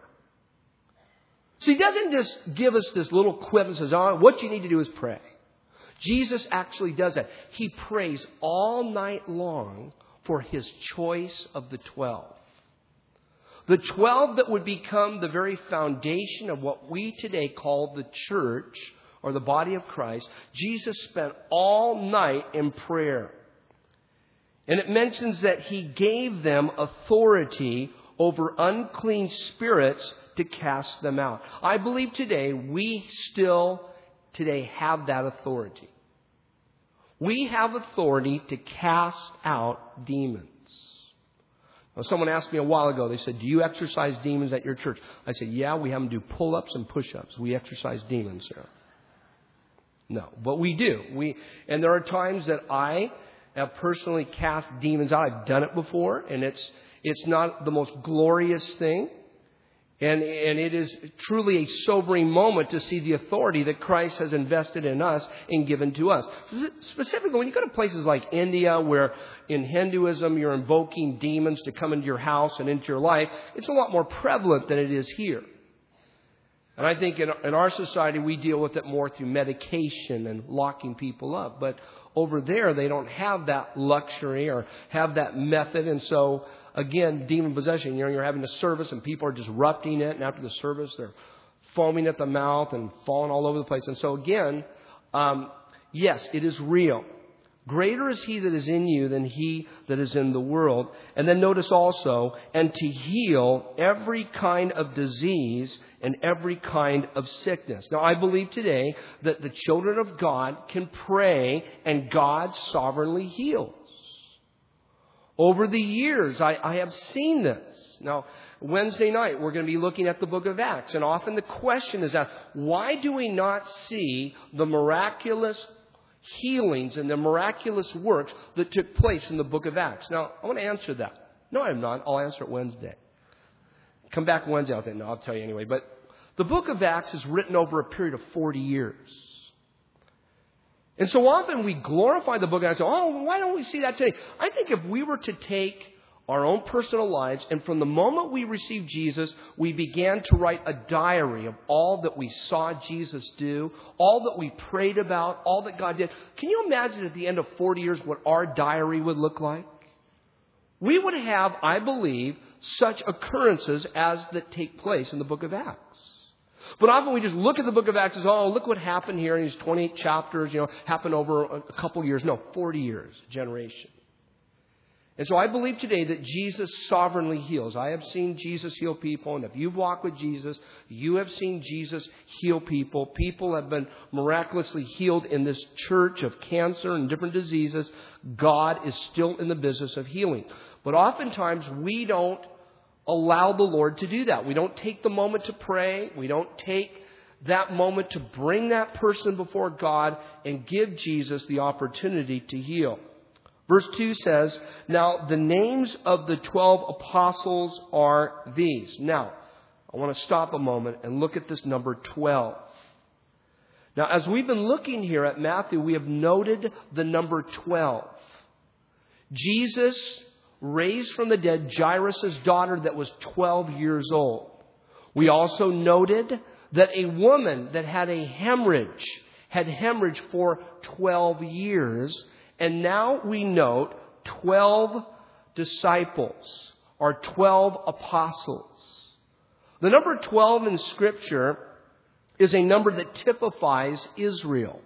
So he doesn't just give us this little quip and says, oh, what you need to do is pray. Jesus actually does that. He prays all night long for his choice of the twelve. The twelve that would become the very foundation of what we today call the church or the body of Christ. Jesus spent all night in prayer. And it mentions that he gave them authority over unclean spirits to cast them out. I believe today we still today have that authority. We have authority to cast out demons. Now, someone asked me a while ago, they said, do you exorcise demons at your church? I said, yeah, we have them do pull-ups and push-ups. We exorcise demons there. No, but we do. We and there are times that I have personally cast demons out. I've done it before, and it's it's not the most glorious thing. And, and it is truly a sobering moment to see the authority that Christ has invested in us and given to us. Specifically, when you go to places like India, where in Hinduism you're invoking demons to come into your house and into your life, it's a lot more prevalent than it is here. And I think in, in our society we deal with it more through medication and locking people up. But over there they don't have that luxury or have that method. And so, again, demon possession, you know, you're having a service and people are disrupting it. And after the service they're foaming at the mouth and falling all over the place. And so again, um, yes, it is real. Greater is he that is in you than he that is in the world. And then notice also, and to heal every kind of disease and every kind of sickness. Now, I believe today that the children of God can pray and God sovereignly heals. Over the years, I, I have seen this. Now, Wednesday night, we're going to be looking at the book of Acts. And often the question is asked, why do we not see the miraculous healings and the miraculous works that took place in the book of Acts? Now, I want to answer that. No, I'm not. I'll answer it Wednesday. Come back Wednesday. I'll say, no, I'll tell you anyway. But the book of Acts is written over a period of forty years. And so often we glorify the book of Acts. Oh, why don't we see that today? I think if we were to take our own personal lives, and from the moment we received Jesus, we began to write a diary of all that we saw Jesus do, all that we prayed about, all that God did. Can you imagine at the end of forty years what our diary would look like? We would have, I believe, such occurrences as that take place in the book of Acts. But often we just look at the book of Acts as, oh, look what happened here in these twenty-eight chapters, you know, happened over a couple of years. No, forty years, generation. And so I believe today that Jesus sovereignly heals. I have seen Jesus heal people, and if you've walked with Jesus, you have seen Jesus heal people. People have been miraculously healed in this church of cancer and different diseases. God is still in the business of healing. But oftentimes we don't allow the Lord to do that. We don't take the moment to pray. We don't take that moment to bring that person before God and give Jesus the opportunity to heal. Verse two says, now the names of the twelve apostles are these. Now, I want to stop a moment and look at this number twelve. Now, as we've been looking here at Matthew, we have noted the number twelve. Jesus raised from the dead Jairus' daughter that was twelve years old. We also noted that a woman that had a hemorrhage had hemorrhage for twelve years. And now we note twelve disciples or twelve apostles. The number twelve in Scripture is a number that typifies Israel.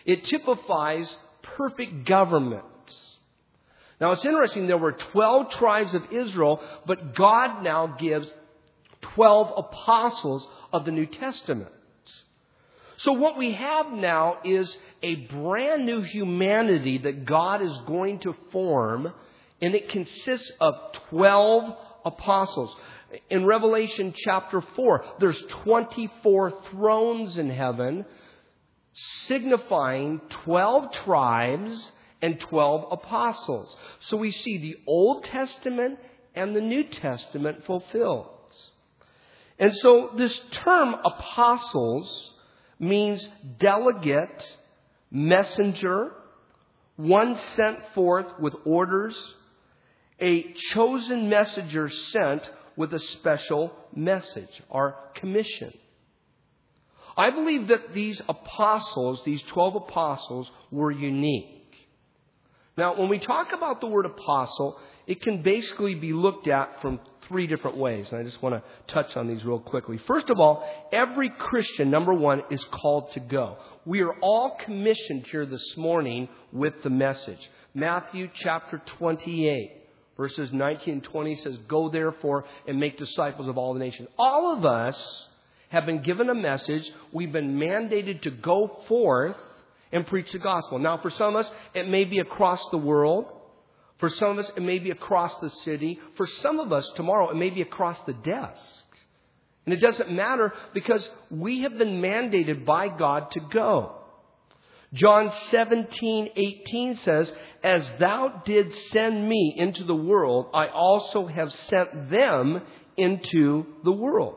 It typifies perfect government. Now it's interesting, there were twelve tribes of Israel, but God now gives twelve apostles of the New Testament. So what we have now is a brand new humanity that God is going to form, and it consists of twelve apostles. In Revelation chapter four, there's twenty-four thrones in heaven, signifying twelve tribes and twelve apostles. So we see the Old Testament and the New Testament fulfilled. And so this term apostles means delegate, messenger, one sent forth with orders, a chosen messenger sent with a special message or commission. I believe that these apostles, these twelve apostles, were unique. Now, when we talk about the word apostle, it can basically be looked at from three different ways. And I just want to touch on these real quickly. First of all, every Christian, number one, is called to go. We are all commissioned here this morning with the message. Matthew chapter twenty-eight, verses nineteen and twenty says, "Go therefore and make disciples of all the nations." All of us have been given a message. We've been mandated to go forth and preach the gospel. Now, for some of us, it may be across the world. For some of us, it may be across the city. For some of us, tomorrow, it may be across the desk. And it doesn't matter because we have been mandated by God to go. John seventeen eighteen says, "As thou didst send me into the world, I also have sent them into the world."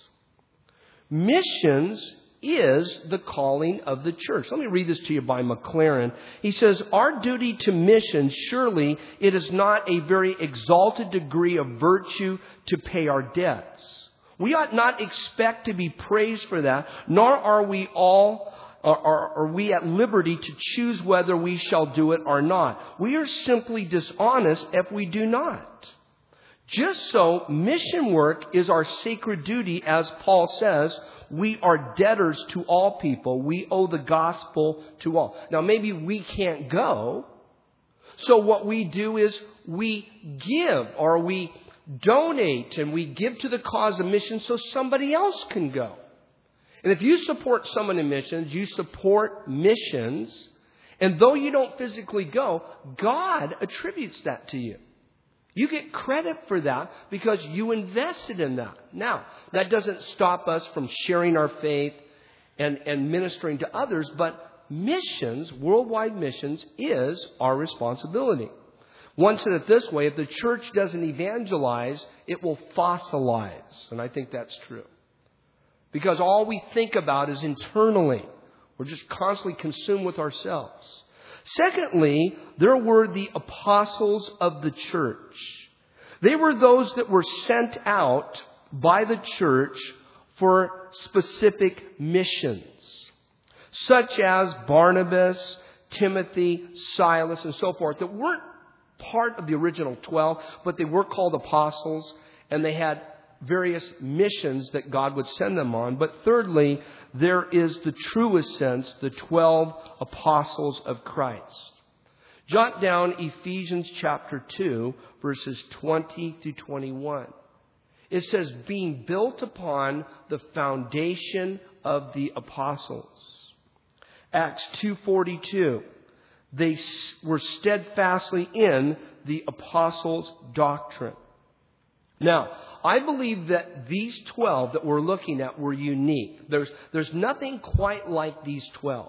Missions is the calling of the church. Let me read this to you by McLaren. He says, "Our duty to mission, surely it is not a very exalted degree of virtue to pay our debts. We ought not expect to be praised for that, nor are we all Are, are, are we at liberty to choose whether we shall do it or not. We are simply dishonest if we do not. Just so, mission work is our sacred duty, as Paul says. We are debtors to all people. We owe the gospel to all." Now, maybe we can't go. So what we do is we give or we donate and we give to the cause of mission so somebody else can go. And if you support someone in missions, you support missions. And though you don't physically go, God attributes that to you. You get credit for that because you invested in that. Now, that doesn't stop us from sharing our faith and, and ministering to others, but missions, worldwide missions, is our responsibility. One said it this way: if the church doesn't evangelize, it will fossilize. And I think that's true. Because all we think about is internally. We're just constantly consumed with ourselves. Secondly, there were the apostles of the church. They were those that were sent out by the church for specific missions, such as Barnabas, Timothy, Silas, and so forth, that weren't part of the original twelve, but they were called apostles, and they had various missions that God would send them on. But thirdly, there is the truest sense, the twelve apostles of Christ. Jot down Ephesians chapter two, verses twenty through twenty-one. It says, "Being built upon the foundation of the apostles." Acts two forty-two. They were steadfastly in the apostles' doctrine. Now, I believe that these twelve that we're looking at were unique. There's, there's nothing quite like these twelve.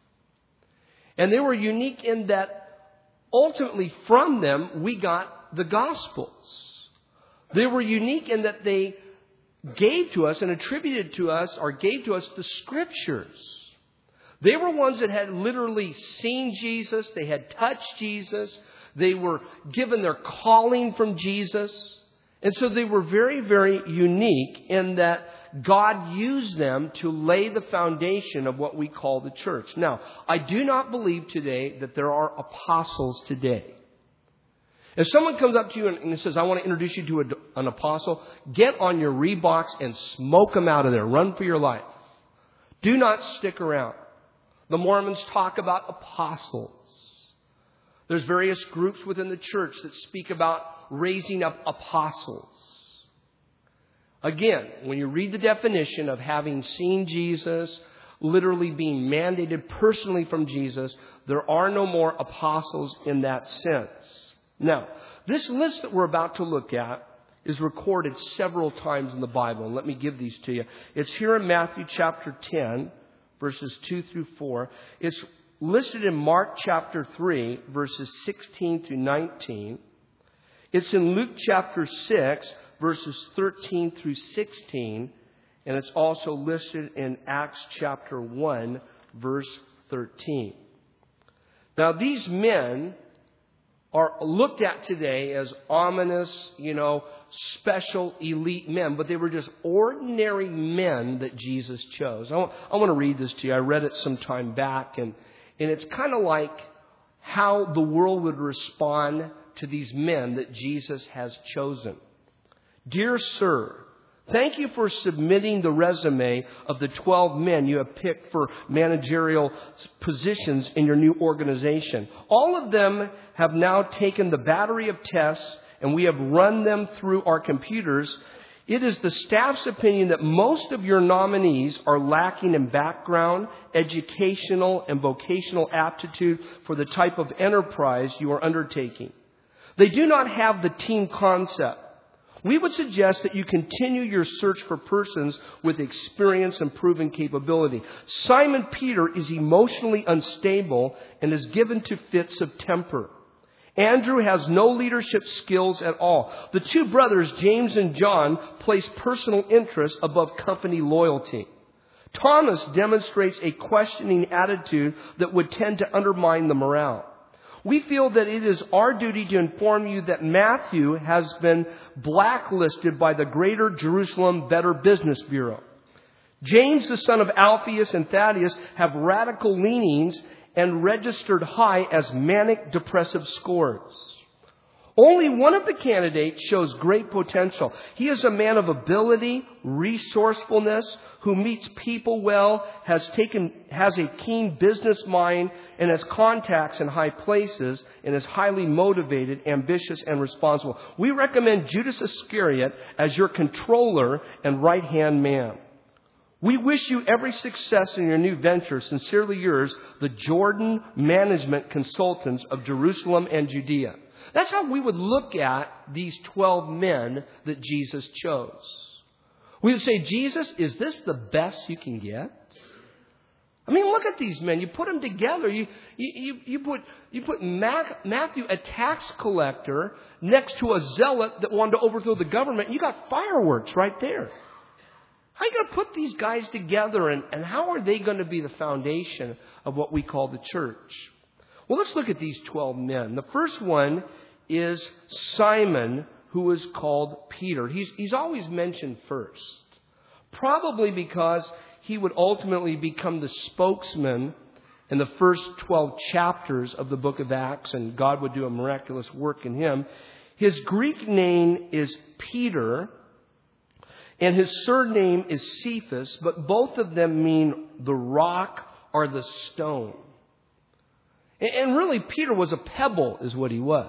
And they were unique in that ultimately from them we got the Gospels. They were unique in that they gave to us and attributed to us or gave to us the Scriptures. They were ones that had literally seen Jesus. They had touched Jesus. They were given their calling from Jesus. And so they were very, very unique in that God used them to lay the foundation of what we call the church. Now, I do not believe today that there are apostles today. If someone comes up to you and says, "I want to introduce you to a, an apostle," get on your Reeboks and smoke them out of there. Run for your life. Do not stick around. The Mormons talk about apostles. There's various groups within the church that speak about raising up apostles. Again, when you read the definition of having seen Jesus, literally being mandated personally from Jesus, there are no more apostles in that sense. Now, this list that we're about to look at is recorded several times in the Bible. And let me give these to you. It's here in Matthew chapter ten, verses two through four. It's listed in Mark chapter three, verses sixteen through nineteen. It's in Luke chapter six, verses thirteen through sixteen. And it's also listed in Acts chapter one, verse thirteen. Now, these men are looked at today as ominous, you know, special elite men, but they were just ordinary men that Jesus chose. I want, I want to read this to you. I read it some time back, and, and it's kind of like how the world would respond to these men that Jesus has chosen. Dear Sir, thank you for submitting the resume of the twelve men you have picked for managerial positions in your new organization. All of them have now taken the battery of tests, and we have run them through our computers. It is the staff's opinion that most of your nominees are lacking in background, educational, and vocational aptitude for the type of enterprise you are undertaking. They do not have the team concept. We would suggest that you continue your search for persons with experience and proven capability. Simon Peter is emotionally unstable and is given to fits of temper. Andrew has no leadership skills at all. The two brothers, James and John, place personal interest above company loyalty. Thomas demonstrates a questioning attitude that would tend to undermine the morale. We feel that it is our duty to inform you that Matthew has been blacklisted by the Greater Jerusalem Better Business Bureau. James, the son of Alphaeus and Thaddeus, have radical leanings and registered high as manic depressive scores. Only one of the candidates shows great potential. He is a man of ability, resourcefulness, who meets people well, has taken, has a keen business mind, and has contacts in high places, and is highly motivated, ambitious, and responsible. We recommend Judas Iscariot as your controller and right-hand man. We wish you every success in your new venture. Sincerely yours, the Jordan Management Consultants of Jerusalem and Judea. That's how we would look at these twelve men that Jesus chose. We would say, Jesus, is this the best you can get? I mean, look at these men. You put them together. You you you, you put you put Mac, Matthew, a tax collector, next to a zealot that wanted to overthrow the government. You got fireworks right there. How are you going to put these guys together, and, and how are they going to be the foundation of what we call the church? Well, let's look at these twelve men. The first one is Simon, who is called Peter. He's, he's always mentioned first, probably because he would ultimately become the spokesman in the first twelve chapters of the book of Acts, and God would do a miraculous work in him. His Greek name is Peter, and his surname is Cephas, but both of them mean the rock or the stone. And really, Peter was a pebble, is what he was.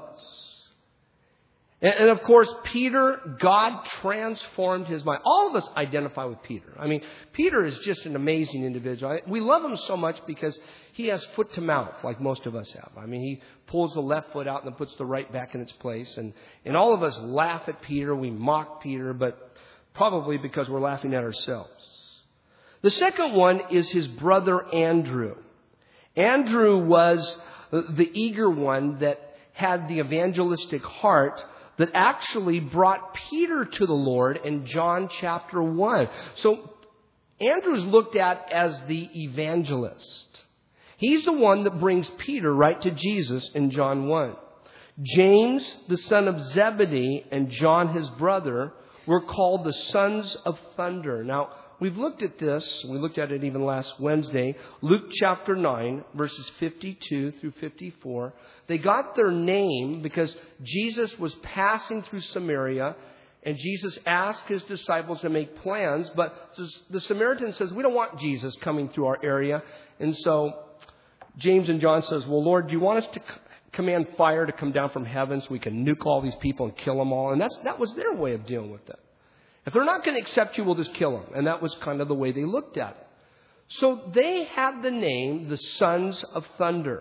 And of course, Peter, God transformed his mind. All of us identify with Peter. I mean, Peter is just an amazing individual. We love him so much because he has foot to mouth, like most of us have. I mean, he pulls the left foot out and then puts the right back in its place. And, and all of us laugh at Peter. We mock Peter, but probably because we're laughing at ourselves. The second one is his brother Andrew. Andrew was the eager one that had the evangelistic heart that actually brought Peter to the Lord in John chapter one. So Andrew's looked at as the evangelist. He's the one that brings Peter right to Jesus in John one. James, the son of Zebedee, and John, his brother, were called the sons of thunder. Now, we've looked at this. We looked at it even last Wednesday. Luke chapter nine, verses fifty-two through fifty-four. They got their name because Jesus was passing through Samaria, And Jesus asked his disciples to make plans, but the Samaritan says, we don't want Jesus coming through our area. And so James and John says, well, Lord, do you want us to command fire to come down from heaven so we can nuke all these people and kill them all? And that's that was their way of dealing with it. If they're not going to accept you, we'll just kill them. And that was kind of the way they looked at it. So they had the name, the Sons of Thunder.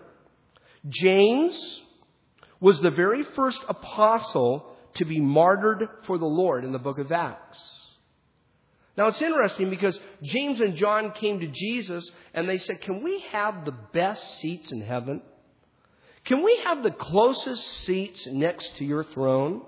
James was the very first apostle to be martyred for the Lord in the book of Acts. Now it's interesting because James and John came to Jesus and they said, can we have the best seats in heaven? Can we have the closest seats next to your throne?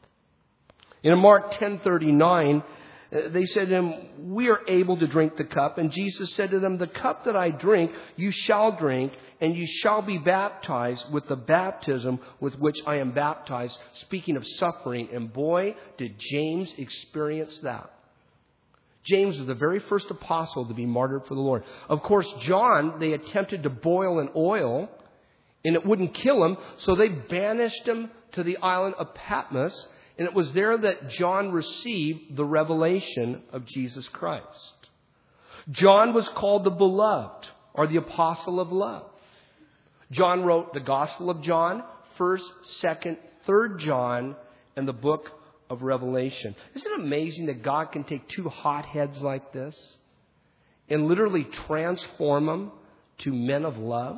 In Mark ten thirty-nine, they said to him, we are able to drink the cup. And Jesus said to them, the cup that I drink, you shall drink, and you shall be baptized with the baptism with which I am baptized. Speaking of suffering, and boy, did James experience that. James was the very first apostle to be martyred for the Lord. Of course, John, they attempted to boil in oil, and it wouldn't kill him, so they banished him to the island of Patmos. And it was there that John received the revelation of Jesus Christ. John was called the beloved, or the apostle of love. John wrote the Gospel of John, first, second, third John, and the book of Revelation. Isn't it amazing that God can take two hotheads like this and literally transform them to men of love?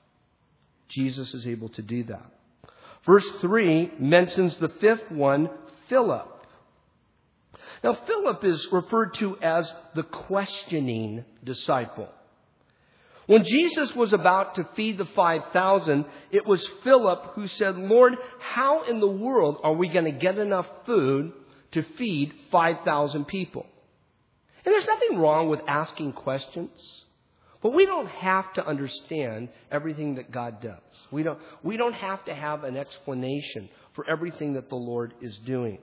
Jesus is able to do that. Verse three mentions the fifth one, Philip. Now, Philip is referred to as the questioning disciple. When Jesus was about to feed the five thousand, it was Philip who said, Lord, how in the world are we going to get enough food to feed five thousand people? And there's nothing wrong with asking questions. But we don't have to understand everything that God does. We don't, we don't have to have an explanation for everything that the Lord is doing.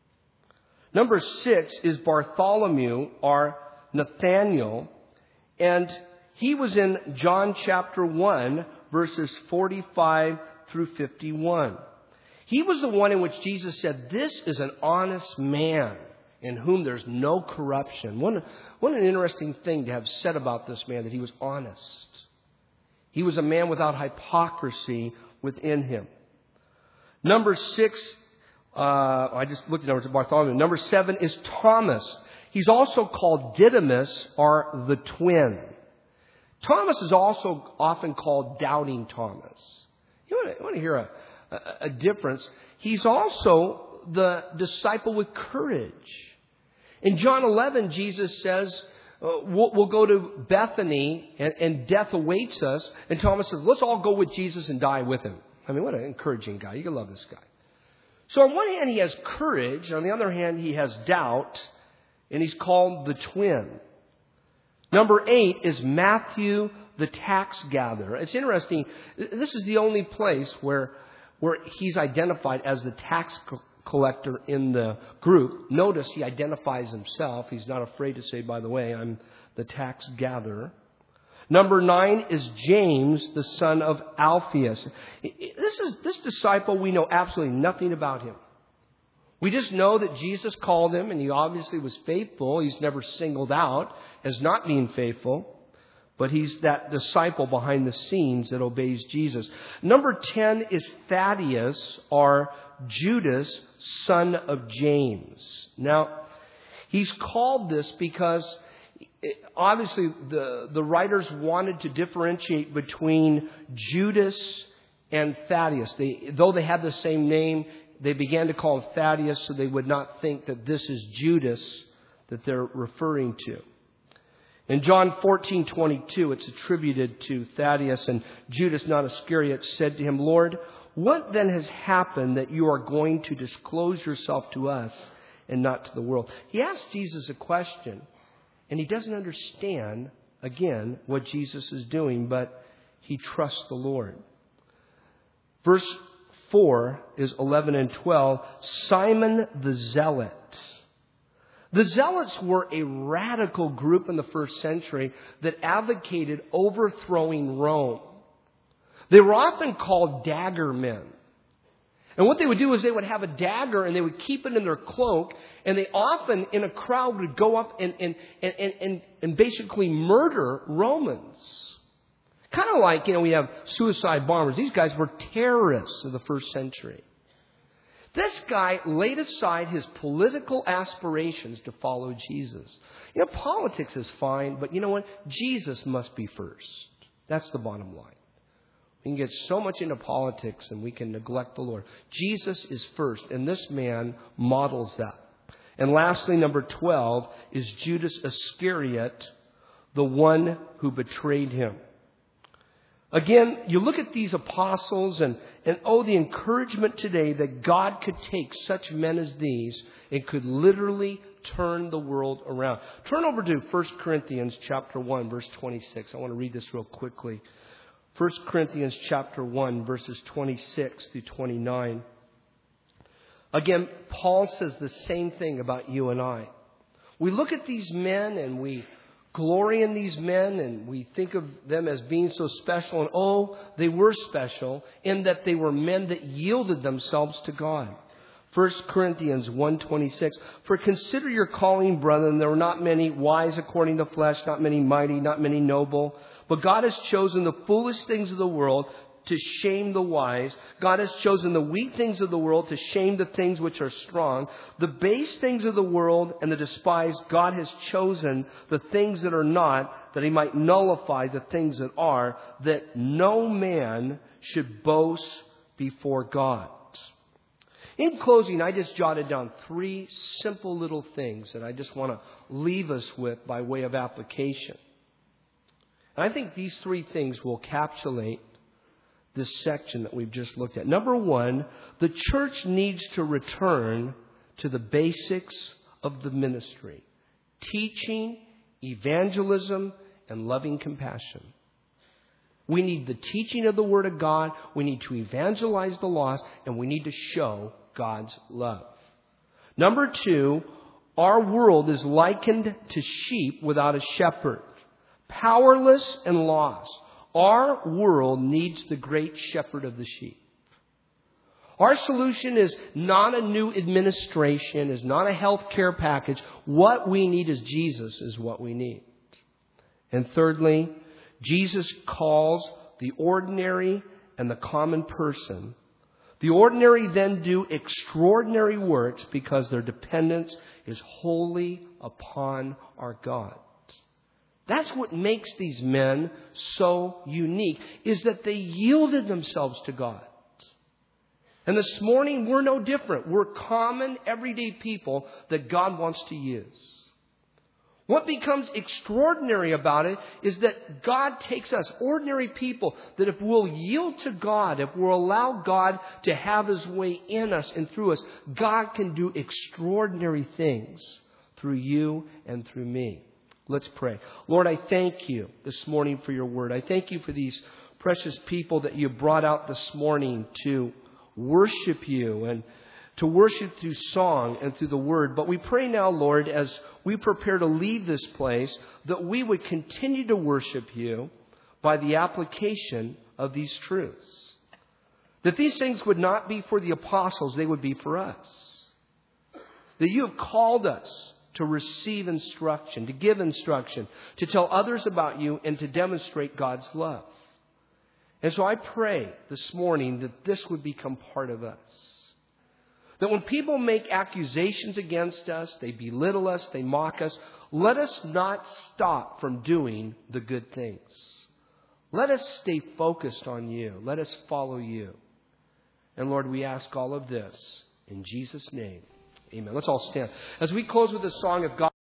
Number six is Bartholomew, or Nathaniel. And he was in John chapter one, verses forty-five through fifty-one. He was the one in which Jesus said, this is an honest man, in whom there's no corruption. What, what an interesting thing to have said about this man, that he was honest. He was a man without hypocrisy within him. Number six, uh, I just looked at numbers of Bartholomew. Number seven is Thomas. He's also called Didymus, or the twin. Thomas is also often called Doubting Thomas. You want to, you want to hear a, a, a difference? He's also the disciple with courage. In John eleven, Jesus says, uh, we'll, we'll go to Bethany and, and death awaits us. And Thomas says, let's all go with Jesus and die with him. I mean, what an encouraging guy. You can love this guy. So on one hand, he has courage. On the other hand, he has doubt. And he's called the twin. Number eight is Matthew, the tax gatherer. It's interesting. This is the only place where, where he's identified as the tax collector in the group. Notice he identifies himself. He's not afraid to say, by the way, I'm the tax gatherer. Number nine is James, the son of Alphaeus. This is this disciple, we know absolutely nothing about him. We just know that Jesus called him, and he obviously was faithful. He's never singled out as not being faithful. But he's that disciple behind the scenes that obeys Jesus. Number ten is Thaddeus, or Judas, son of James. Now, he's called this because obviously the, the writers wanted to differentiate between Judas and Thaddeus. They, though they had the same name, they began to call him Thaddeus so they would not think that this is Judas that they're referring to. In John fourteen twenty-two, it's attributed to Thaddeus, and Judas, not Iscariot, said to him, Lord, what then has happened that you are going to disclose yourself to us and not to the world? He asked Jesus a question, and he doesn't understand, again, what Jesus is doing, but he trusts the Lord. Verse four is eleven and twelve. Simon the Zealot. The Zealots were a radical group in the first century that advocated overthrowing Rome. They were often called dagger men. And what they would do is they would have a dagger and they would keep it in their cloak. And they often, in a crowd, would go up and, and, and, and, and basically murder Romans. Kind of like, you know, we have suicide bombers. These guys were terrorists of the first century. This guy laid aside his political aspirations to follow Jesus. You know, politics is fine, but you know what? Jesus must be first. That's the bottom line. We can get so much into politics and we can neglect the Lord. Jesus is first, and this man models that. And lastly, number twelve is Judas Iscariot, the one who betrayed him. Again, you look at these apostles and, and oh, the encouragement today that God could take such men as these and could literally turn the world around. Turn over to First Corinthians chapter one, verse twenty-six. I want to read this real quickly. First Corinthians chapter one, verses twenty-six through twenty-nine. Again, Paul says the same thing about you and I. We look at these men and we glory in these men and we think of them as being so special. And oh, they were special in that they were men that yielded themselves to God. First Corinthians one twenty-six. For consider your calling, brethren. There were not many wise according to flesh, not many mighty, not many noble. But God has chosen the foolish things of the world to shame the wise. God has chosen the weak things of the world to shame the things which are strong. The base things of the world and the despised, God has chosen the things that are not, that He might nullify the things that are, that no man should boast before God. In closing, I just jotted down three simple little things that I just want to leave us with by way of application. And I think these three things will encapsulate this section that we've just looked at. Number one, the church needs to return to the basics of the ministry: teaching, evangelism, and loving compassion. We need the teaching of the Word of God. We need to evangelize the lost, and we need to show God's love. Number two, our world is likened to sheep without a shepherd, powerless and lost. Our world needs the great shepherd of the sheep. Our solution is not a new administration, is not a health care package. What we need is Jesus is what we need. And thirdly, Jesus calls the ordinary and the common person. The ordinary then do extraordinary works because their dependence is wholly upon our God. That's what makes these men so unique, is that they yielded themselves to God. And this morning, we're no different. We're common, everyday people that God wants to use. What becomes extraordinary about it is that God takes us, ordinary people, that if we'll yield to God, if we'll allow God to have His way in us and through us, God can do extraordinary things through you and through me. Let's pray. Lord, I thank you this morning for your word. I thank you for these precious people that you brought out this morning to worship you and to worship through song and through the word. But we pray now, Lord, as we prepare to leave this place, that we would continue to worship you by the application of these truths. That these things would not be for the apostles, they would be for us. That you have called us to receive instruction, to give instruction, to tell others about you, and to demonstrate God's love. And so I pray this morning that this would become part of us. That when people make accusations against us, they belittle us, they mock us, let us not stop from doing the good things. Let us stay focused on you. Let us follow you. And Lord, we ask all of this in Jesus' name. Amen. Let's all stand. As we close with the song of God.